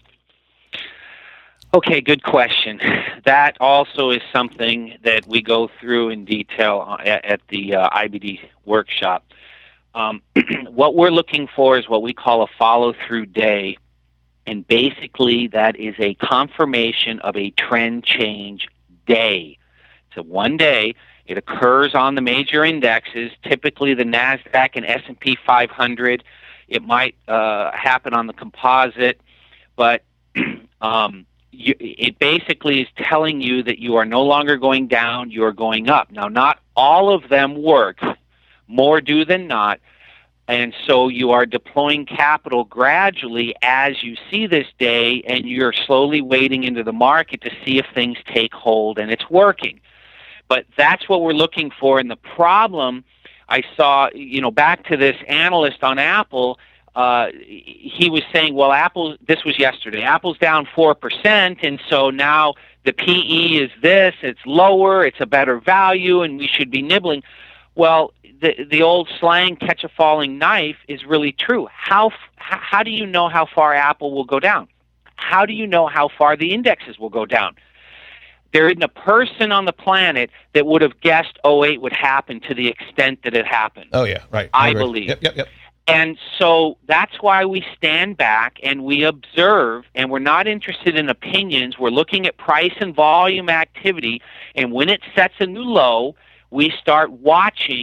Okay, good question. That also is something that we go through in detail at, at the uh, I B D workshop. Um, what we're looking for is what we call a follow-through day, and basically that is a confirmation of a trend change day. It's a one day. It occurs on the major indexes, typically the NASDAQ and S and P five hundred. It might uh, happen on the composite, but um, you, it basically is telling you that you are no longer going down, you are going up. Now, not all of them work. More do than not. And so you are deploying capital gradually as you see this day, and you're slowly wading into the market to see if things take hold, and it's working. But that's what we're looking for. And the problem I saw, you know, back to this analyst on Apple, uh, he was saying, well, Apple, this was yesterday, Apple's down four percent, and so now the P E is this, it's lower, it's a better value, and we should be nibbling. Well, the the old slang, catch a falling knife, is really true. How how do you know how far Apple will go down? How do you know how far the indexes will go down? There isn't a person on the planet that would have guessed oh eight would happen to the extent that it happened. Oh, yeah, right. I, I agree. believe. Yep, yep, yep. And so that's why we stand back and we observe, and we're not interested in opinions. We're looking at price and volume activity, and when it sets a new low, we start watching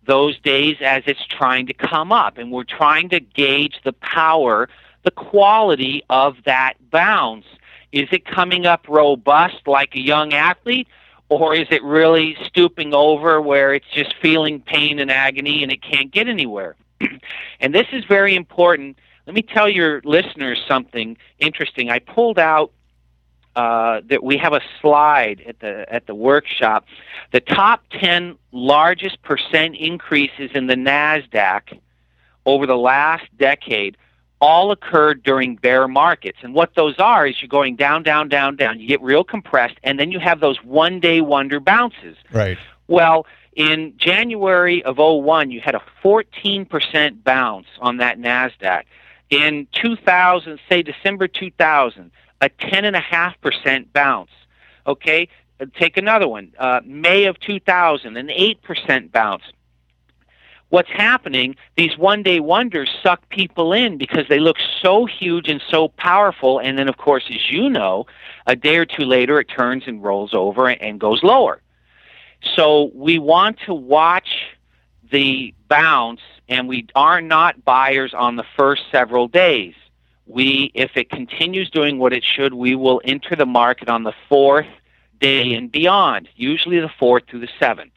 those days as it's trying to come up, and we're trying to gauge the power, the quality of that bounce. Is it coming up robust like a young athlete, or is it really stooping over where it's just feeling pain and agony and it can't get anywhere? And this is very important. Let me tell your listeners something interesting. I pulled out uh, that we have a slide at the at the workshop. The top ten largest percent increases in the NASDAQ over the last decade all occurred during bear markets. And what those are is you're going down, down, down, down. You get real compressed, and then you have those one-day wonder bounces. Right. Well, in January of oh one, you had a fourteen percent bounce on that NASDAQ. In two thousand, say December two thousand, a ten point five percent bounce. Okay? Take another one. Uh, May of two thousand, an eight percent bounce. What's happening, these one-day wonders suck people in because they look so huge and so powerful, and then, of course, as you know, a day or two later it turns and rolls over and goes lower. So we want to watch the bounce, and we are not buyers on the first several days. We, if it continues doing what it should, we will enter the market on the fourth day and beyond, usually the fourth through the seventh.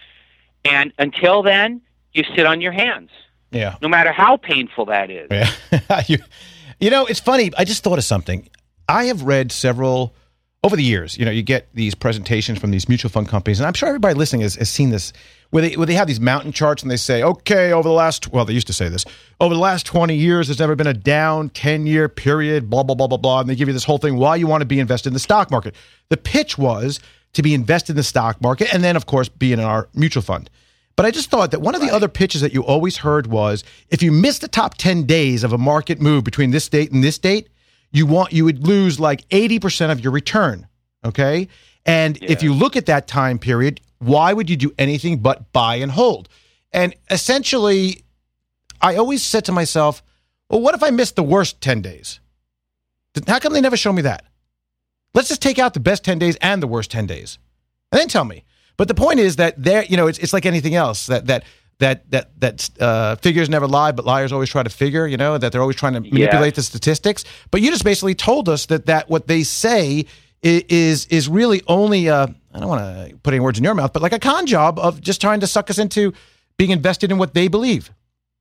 And until then, you sit on your hands. Yeah. No matter how painful that is. Yeah. you, you know, it's funny. I just thought of something. I have read several, over the years, you know, you get these presentations from these mutual fund companies, and I'm sure everybody listening has, has seen this, where they, where they have these mountain charts and they say, okay, over the last, well, they used to say this, over the last twenty years, there's never been a down ten-year period, blah, blah, blah, blah, blah, and they give you this whole thing, why you want to be invested in the stock market. The pitch was to be invested in the stock market and then, of course, be in our mutual fund. But I just thought that one of the right. other pitches that you always heard was, if you missed the top ten days of a market move between this date and this date, you want you would lose like eighty percent of your return, okay? And yeah. if you look at that time period, why would you do anything but buy and hold? And essentially, I always said to myself, well, what if I missed the worst ten days? How come they never show me that? Let's just take out the best ten days and the worst ten days, and then tell me. But the point is that there, you know, it's it's like anything else, that that that that that uh, figures never lie, but liars always try to figure. You know, that they're always trying to manipulate yeah. the statistics. But you just basically told us that that what they say is is really only uh, I don't want to put any words in your mouth, but like a con job of just trying to suck us into being invested in what they believe.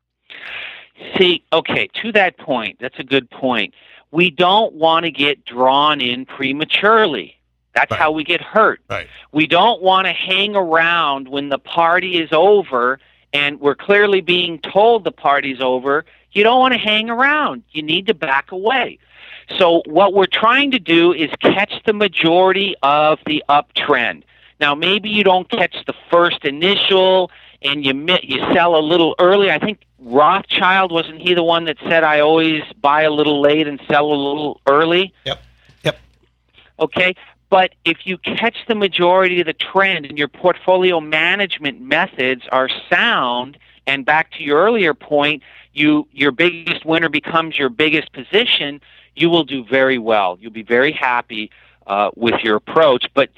See, okay, to that point, that's a good point. We don't want to get drawn in prematurely. That's right. how we get hurt. Right. We don't want to hang around when the party is over and we're clearly being told the party's over. You don't want to hang around. You need to back away. So what we're trying to do is catch the majority of the uptrend. Now, maybe you don't catch the first initial and you you sell a little early. I think Rothschild, wasn't he the one that said, I always buy a little late and sell a little early? Yep. Yep. Okay. But if you catch the majority of the trend and your portfolio management methods are sound, and back to your earlier point, you your biggest winner becomes your biggest position, you will do very well. You'll be very happy uh, with your approach. But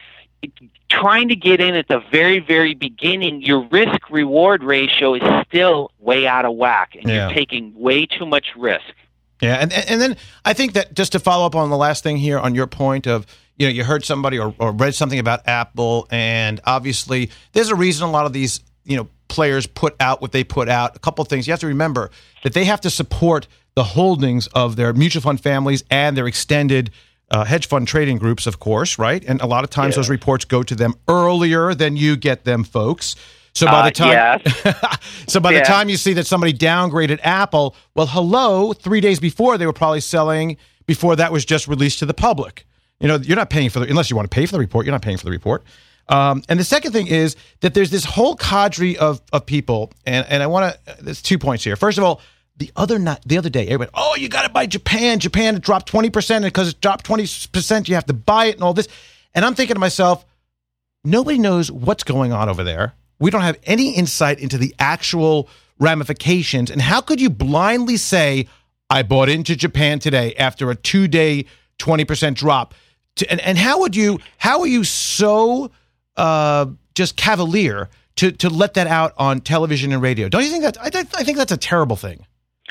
trying to get in at the very, very beginning, your risk-reward ratio is still way out of whack, and yeah. you're taking way too much risk. Yeah, and and then I think that just to follow up on the last thing here on your point of, you know, you heard somebody or, or read something about Apple, and obviously there's a reason a lot of these, you know, players put out what they put out. A couple of things. You have to remember that they have to support the holdings of their mutual fund families and their extended uh, hedge fund trading groups, of course, right? And a lot of times yeah. those reports go to them earlier than you get them, folks. So by uh, the time, yes. so by yeah. the time you see that somebody downgraded Apple, well, hello, three days before they were probably selling before that was just released to the public. You know, you're not paying for the, unless you want to pay for the report, you're not paying for the report. Um, and the second thing is that there's this whole cadre of of people, and, and I want to, there's two points here. First of all, the other night, the other day, everybody, oh, you got to buy Japan. Japan, it dropped twenty percent, and because it dropped twenty percent, you have to buy it and all this. And I'm thinking to myself, nobody knows what's going on over there. We don't have any insight into the actual ramifications. And how could you blindly say, I bought into Japan today after a two-day twenty percent drop? To, and, and how would you, how are you so uh, just cavalier to to let that out on television and radio. Don't you think that? I, th- I think that's a terrible thing.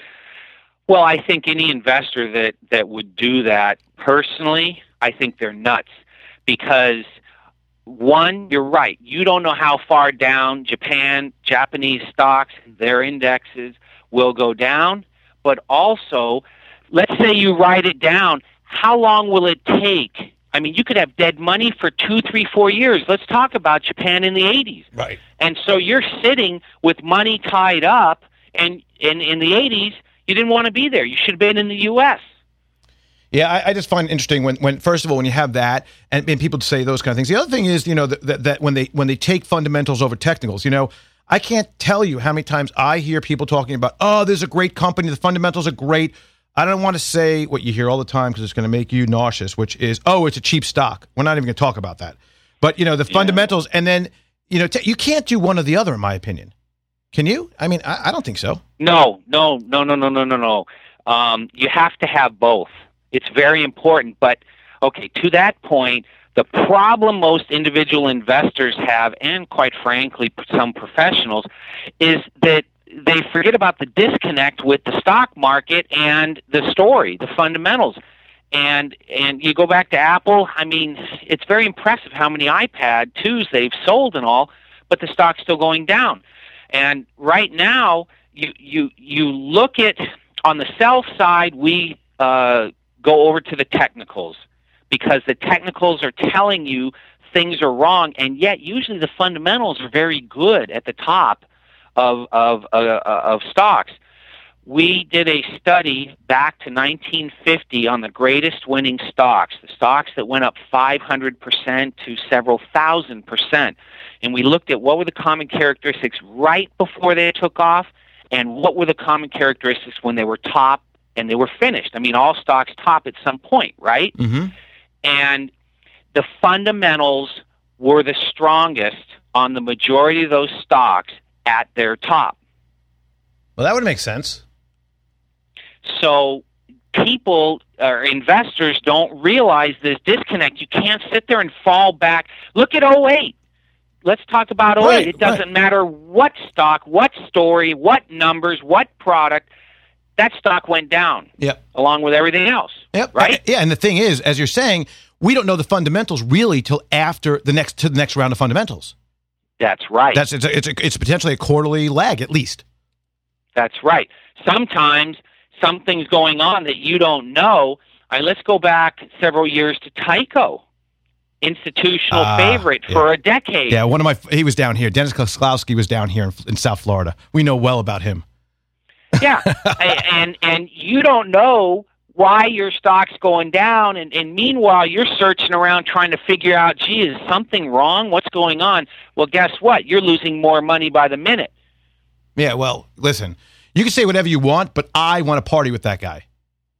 Well, I think any investor that, that would do that personally, I think they're nuts. Because, one, you're right. You don't know how far down Japan, Japanese stocks, their indexes will go down. But also, let's say you write it down. How long will it take? I mean, you could have dead money for two, three, four years. Let's talk about Japan in the eighties. Right. And so you're sitting with money tied up, and in, in the eighties, you didn't want to be there. You should have been in the U S. Yeah, I, I just find it interesting when, when, first of all, when you have that, and, and people say those kind of things. The other thing is, you know, that, that, that when they when they take fundamentals over technicals, you know, I can't tell you how many times I hear people talking about, oh, there's a great company, the fundamentals are great. I don't want to say what you hear all the time because it's going to make you nauseous, which is, oh, it's a cheap stock. We're not even going to talk about that. But, you know, the yeah. fundamentals, and then, you know, t- you can't do one or the other, in my opinion. Can you? I mean, I, I don't think so. No, no, no, no, no, no, no, no. Um, you have to have both. It's very important. But, okay, to that point, the problem most individual investors have, and quite frankly, some professionals, is that they forget about the disconnect with the stock market and the story, the fundamentals. And and you go back to Apple, I mean, it's very impressive how many iPad twos they've sold and all, but the stock's still going down. And right now, you you you look at, on the sell side, we uh, go over to the technicals because the technicals are telling you things are wrong, and yet usually the fundamentals are very good at the top of of uh, of stocks. We did a study back to nineteen fifty on the greatest winning stocks, the stocks that went up five hundred percent to several thousand percent. And we looked at what were the common characteristics right before they took off and what were the common characteristics when they were top and they were finished. I mean, all stocks top at some point, right? Mm-hmm. And the fundamentals were the strongest on the majority of those stocks at their top. Well, that would make sense. So people or investors don't realize this disconnect. You can't sit there and fall back. Look at oh eight. Let's talk about oh eight. Right, it doesn't right. matter what stock, what story, what numbers, what product. That stock went down. Yep. Along with everything else. Yep. Right? Yeah, and the thing is, as you're saying, we don't know the fundamentals really till after the next to the next round of fundamentals. That's right. That's it's a, it's, a, it's potentially a quarterly lag at least. That's right. Sometimes something's going on that you don't know. Right, let's go back several years to Tyco, institutional uh, favorite yeah. for a decade. Yeah, one of my he was down here. Dennis Koslowski was down here in, in South Florida. We know well about him. Yeah, and and you don't know why your stock's going down, and, and meanwhile you're searching around trying to figure out, gee, is something wrong? What's going on? Well, guess what? You're losing more money by the minute. Yeah, well, listen, you can say whatever you want, but I want to party with that guy.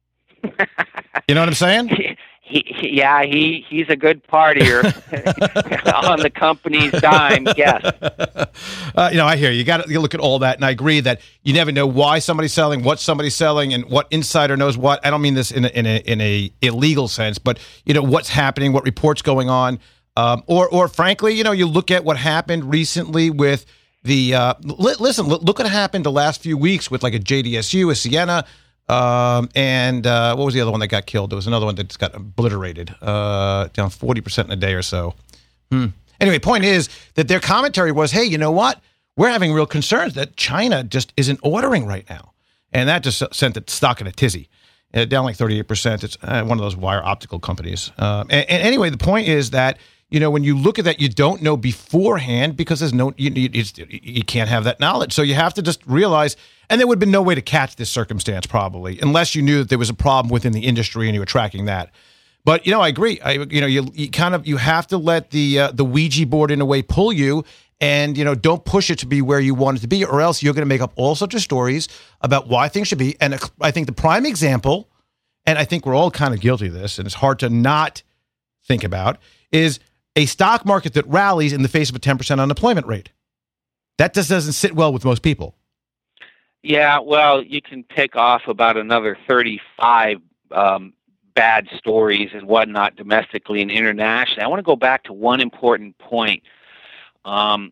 You know what I'm saying? He, he, yeah, he, he's a good partier on the company's dime, yes. Uh, you know, I hear you. You got to look at all that, and I agree that you never know why somebody's selling, what somebody's selling, and what insider knows what. I don't mean this in a, in a, in a illegal sense, but, you know, what's happening, what reports going on. Um, or, or frankly, you know, you look at what happened recently with the uh, li- – listen, look, look what happened the last few weeks with like a J D S U, a Sienna – Um, and uh, what was the other one that got killed? There was another one that just got obliterated, uh, down forty percent in a day or so. Hmm. Anyway, point is that their commentary was, hey, you know what? We're having real concerns that China just isn't ordering right now. And that just sent the stock in a tizzy, uh, down like thirty-eight percent. It's uh, one of those wire optical companies. Uh, and, and anyway, the point is that, you know, when you look at that, you don't know beforehand because there's no, you, you, it's, you can't have that knowledge. So you have to just realize, and there would have been no way to catch this circumstance probably, unless you knew that there was a problem within the industry and you were tracking that. But, you know, I agree. I, you know, you, you kind of, you have to let the, uh, the Ouija board in a way pull you and, you know, don't push it to be where you want it to be, or else you're going to make up all sorts of stories about why things should be. And I think the prime example, and I think we're all kind of guilty of this, and it's hard to not think about, is a stock market that rallies in the face of a ten percent unemployment rate. That just doesn't sit well with most people. Yeah, well, you can pick off about another thirty-five um, bad stories and whatnot domestically and internationally. I want to go back to one important point. Um,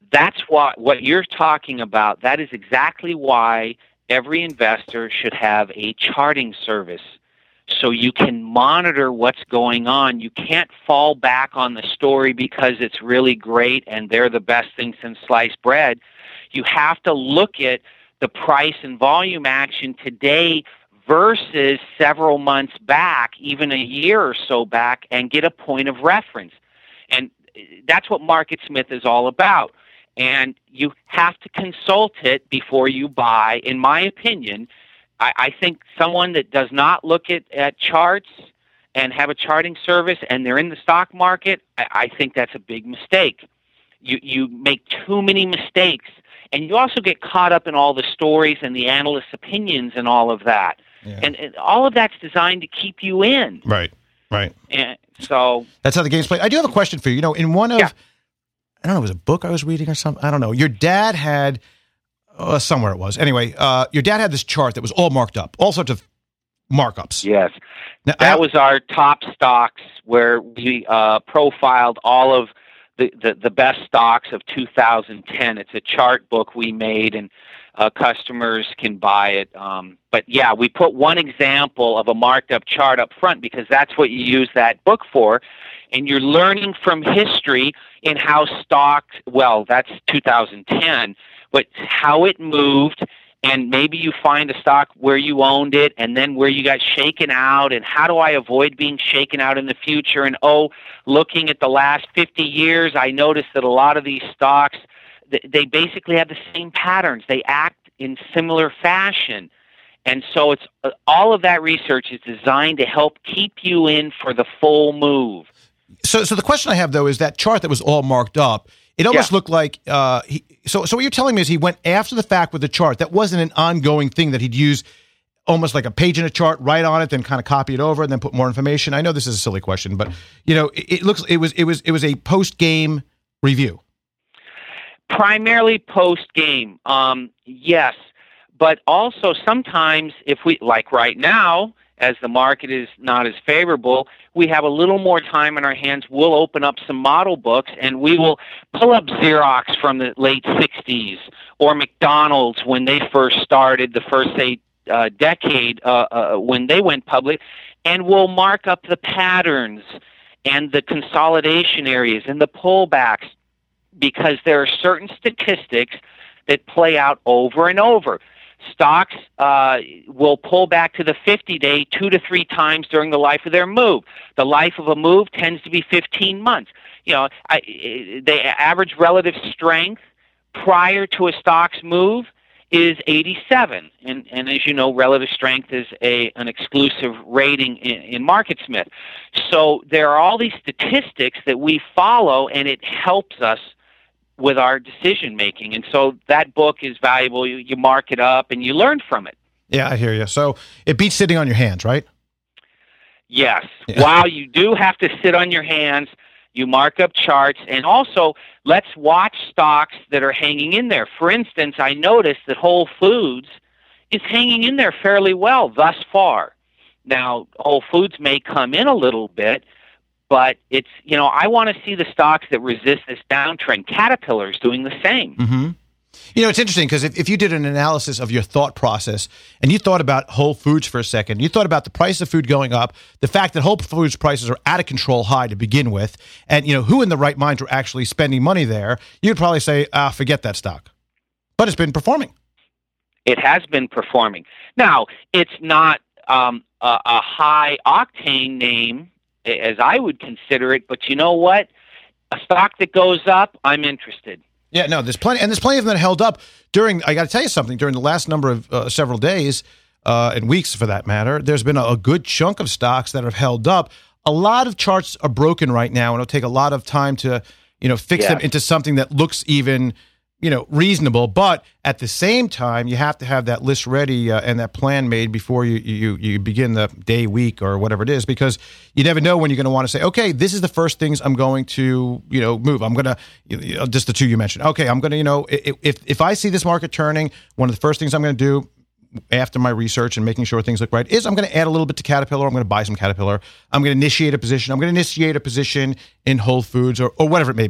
that's what what you're talking about. That is exactly why every investor should have a charting service, so you can monitor what's going on. You can't fall back on the story because it's really great and they're the best thing since sliced bread. You have to look at the price and volume action today versus several months back, even a year or so back, and get a point of reference. And that's what MarketSmith is all about. And you have to consult it before you buy, in my opinion. I, I think someone that does not look at, at charts and have a charting service and they're in the stock market, I, I think that's a big mistake. You, you make too many mistakes. And you also get caught up in all the stories and the analysts' opinions and all of that. Yeah. And, and all of that's designed to keep you in. Right, right. And so that's how the game's played. I do have a question for you. You know, in one of, yeah. I don't know, it was a book I was reading or something. I don't know. Your dad had, uh, somewhere it was. Anyway, uh, your dad had this chart that was all marked up, all sorts of markups. Yes. Now, that I, was our top stocks where we uh, profiled all of The, the, the best stocks of two thousand ten. It's a chart book we made, and uh, customers can buy it. Um, but yeah, we put one example of a marked up chart up front because that's what you use that book for. And you're learning from history in how stocks, well, that's two thousand ten, but how it moved. And maybe you find a stock where you owned it and then where you got shaken out, and how do I avoid being shaken out in the future? And, oh, looking at the last fifty years, I noticed that a lot of these stocks, they basically have the same patterns. They act in similar fashion. And so it's all of that research is designed to help keep you in for the full move. So, so the question I have, though, is that chart that was all marked up, it almost yeah. looked like uh, he, so. So what you're telling me is he went after the fact with the chart. That wasn't an ongoing thing that he'd use, almost like a page in a chart, write on it, then kind of copy it over, and then put more information. I know this is a silly question, but you know, it, it looks it was it was it was a post game review. Primarily post game, um, yes, but also sometimes if we like right now, as the market is not as favorable, we have a little more time in our hands. We'll open up some model books and we will pull up Xerox from the late sixties or McDonald's when they first started, the first, say, uh, decade uh, uh, when they went public, and we'll mark up the patterns and the consolidation areas and the pullbacks because there are certain statistics that play out over and over. Stocks uh, will pull back to the fifty-day two to three times during the life of their move. The life of a move tends to be fifteen months. You know, I, the average relative strength prior to a stock's move is eighty-seven, and and as you know, relative strength is a an exclusive rating in, in MarketSmith. So there are all these statistics that we follow, and it helps us with our decision making. And so that book is valuable. You, you mark it up and you learn from it. Yeah, I hear you. So it beats sitting on your hands, right? Yes. Yeah. While you do have to sit on your hands, you mark up charts, and also let's watch stocks that are hanging in there. For instance, I noticed that Whole Foods is hanging in there fairly well thus far. Now, Whole Foods may come in a little bit, but it's, you know, I want to see the stocks that resist this downtrend. Caterpillar is doing the same. Mm-hmm. You know, it's interesting because if, if you did an analysis of your thought process and you thought about Whole Foods for a second, you thought about the price of food going up, the fact that Whole Foods prices are out of control high to begin with, and, you know, who in the right mind are actually spending money there, you'd probably say, ah, forget that stock. But it's been performing. It has been performing. Now, it's not um, a, a high-octane name, as I would consider it, but you know what? A stock that goes up, I'm interested. Yeah, no, there's plenty, and there's plenty of them that held up during, I got to tell you something, during the last number of uh, several days uh, and weeks for that matter, there's been a, a good chunk of stocks that have held up. A lot of charts are broken right now, and it'll take a lot of time to, you know, fix yeah. them into something that looks even, you know, reasonable. But at the same time, you have to have that list ready uh, and that plan made before you, you you begin the day, week, or whatever it is, because you never know when you're going to want to say, okay, this is the first things I'm going to, you know, move. I'm going to, you know, just the two you mentioned. Okay, I'm going to, you know, if if I see this market turning, one of the first things I'm going to do after my research and making sure things look right is I'm going to add a little bit to Caterpillar. I'm going to buy some Caterpillar. I'm going to initiate a position. I'm going to initiate a position in Whole Foods or, or whatever it may be.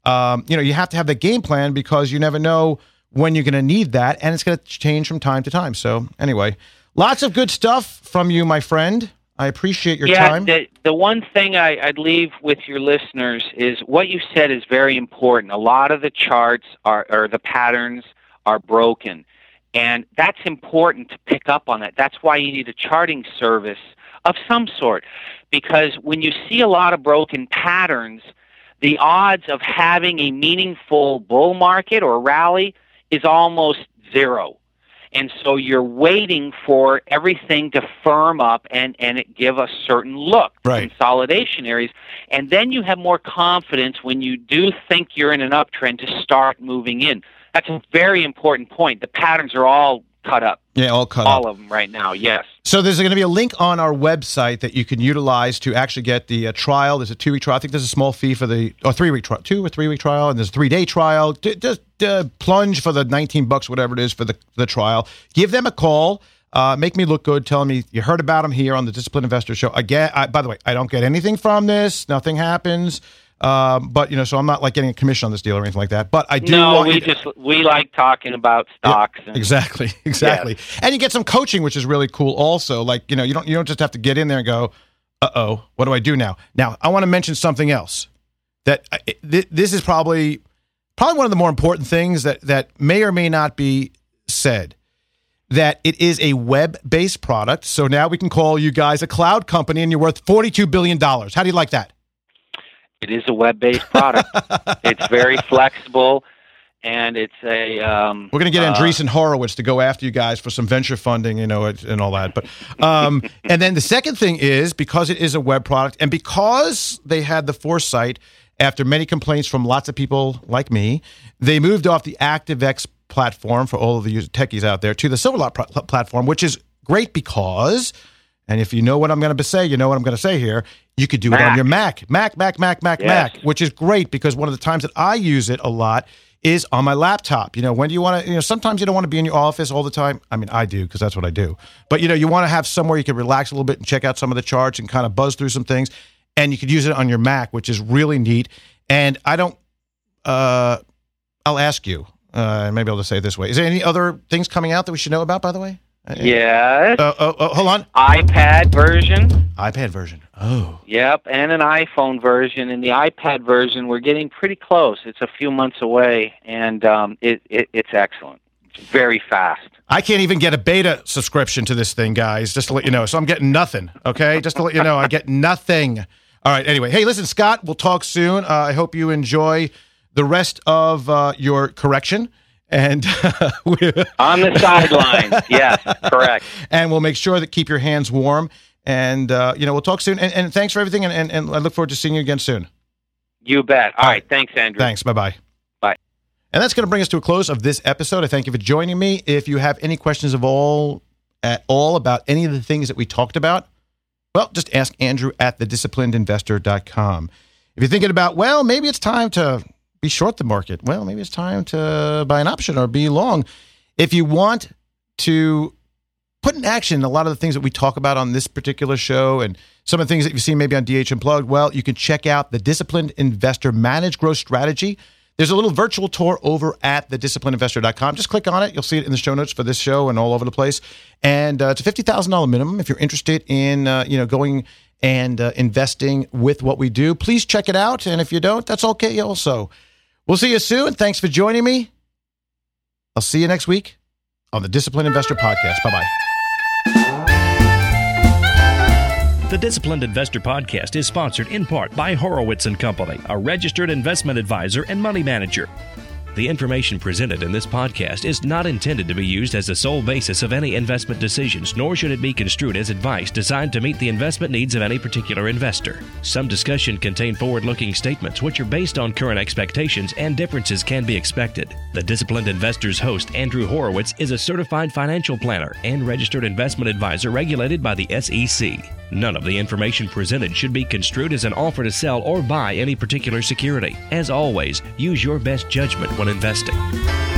um, you know, you have to have the game plan because you never know when you're going to need that, and it's going to change from time to time. So anyway, lots of good stuff from you, my friend. I appreciate your yeah, time. The, the one thing I, I'd leave with your listeners is what you said is very important. A lot of the charts are, or the patterns are broken, and that's important to pick up on that. That's why you need a charting service of some sort, because when you see a lot of broken patterns, the odds of having a meaningful bull market or rally is almost zero. And so you're waiting for everything to firm up and, and it give a certain look, right. Consolidation areas. And then you have more confidence when you do think you're in an uptrend to start moving in. That's a very important point. The patterns are all cut up. Yeah, all cut all up. All of them right now, yes. So there's going to be a link on our website that you can utilize to actually get the uh, trial. There's a two-week trial. I think there's a small fee for the or three-week trial, two or three-week trial, and there's a three-day trial. D- just uh, plunge for the nineteen bucks, whatever it is, for the, the trial. Give them a call. Uh, make me look good. Tell me you heard about them here on the Disciplined Investor Show. Again, I, by the way, I don't get anything from this. Nothing happens. Um, but, you know, so I'm not like getting a commission on this deal or anything like that. But I do No, want we you to, just, we like talking about stocks. Yeah, and, exactly, exactly. Yes. And you get some coaching, which is really cool also. Like, you know, you don't you don't just have to get in there and go, uh-oh, what do I do now? Now, I want to mention something else. That uh, th- this is probably probably one of the more important things that, that may or may not be said. That it is a web-based product. So now we can call you guys a cloud company and you're worth forty-two billion dollars. How do you like that? It is a web-based product. It's very flexible, and it's a... Um, We're going to get uh, Andreessen Horowitz to go after you guys for some venture funding, you know, and all that. But um, and then the second thing is, because it is a web product, and because they had the foresight, after many complaints from lots of people like me, they moved off the ActiveX platform for all of the techies out there to the Silverlot pl- platform, which is great because... And if you know what I'm going to say, you know what I'm going to say here. You could do Mac. it on your Mac. Mac, Mac, Mac, Mac, yes. Mac, which is great because one of the times that I use it a lot is on my laptop. You know, when do you want to, you know, sometimes you don't want to be in your office all the time. I mean, I do because that's what I do. But, you know, you want to have somewhere you can relax a little bit and check out some of the charts and kind of buzz through some things. And you could use it on your Mac, which is really neat. And I don't, uh, I'll ask you, uh, maybe I'll just say it this way. Is there any other things coming out that we should know about, by the way? Yes. Uh, oh, oh, hold on. iPad version. iPad version. Oh. Yep, and an iPhone version. And the iPad version, we're getting pretty close. It's a few months away, and um, it, it it's excellent. It's very fast. I can't even get a beta subscription to this thing, guys, just to let you know. So I'm getting nothing, okay? Just to let you know, I get nothing. All right, anyway. Hey, listen, Scott, we'll talk soon. Uh, I hope you enjoy the rest of uh, your correction. And on the sidelines, yes, correct. And we'll make sure that keep your hands warm. And, uh, you know, we'll talk soon. And, and thanks for everything. And, and, and I look forward to seeing you again soon. You bet. All, All right. right. Thanks, Andrew. Thanks. Bye-bye. Bye. And that's going to bring us to a close of this episode. I thank you for joining me. If you have any questions of all at all about any of the things that we talked about, well, just ask Andrew at the disciplined investor dot com. If you're thinking about, well, maybe it's time to be short the market. Well, maybe it's time to buy an option or be long. If you want to put in action a lot of the things that we talk about on this particular show and some of the things that you've seen maybe on D H Unplugged, well, you can check out the Disciplined Investor Managed Growth Strategy. There's a little virtual tour over at the disciplined investor dot com. Just click on it. You'll see it in the show notes for this show and all over the place. And uh, it's a fifty thousand dollars minimum if you're interested in uh, you know, going and uh, investing with what we do. Please check it out. And if you don't, that's okay also. We'll see you soon. Thanks for joining me. I'll see you next week on the Disciplined Investor Podcast. Bye-bye. The Disciplined Investor Podcast is sponsored in part by Horowitz and Company, a registered investment advisor and money manager. The information presented in this podcast is not intended to be used as the sole basis of any investment decisions, nor should it be construed as advice designed to meet the investment needs of any particular investor. Some discussion contain forward-looking statements which are based on current expectations, and differences can be expected. The Disciplined Investor's host, Andrew Horowitz, is a certified financial planner and registered investment advisor regulated by the S E C. None of the information presented should be construed as an offer to sell or buy any particular security. As always, use your best judgment when investing.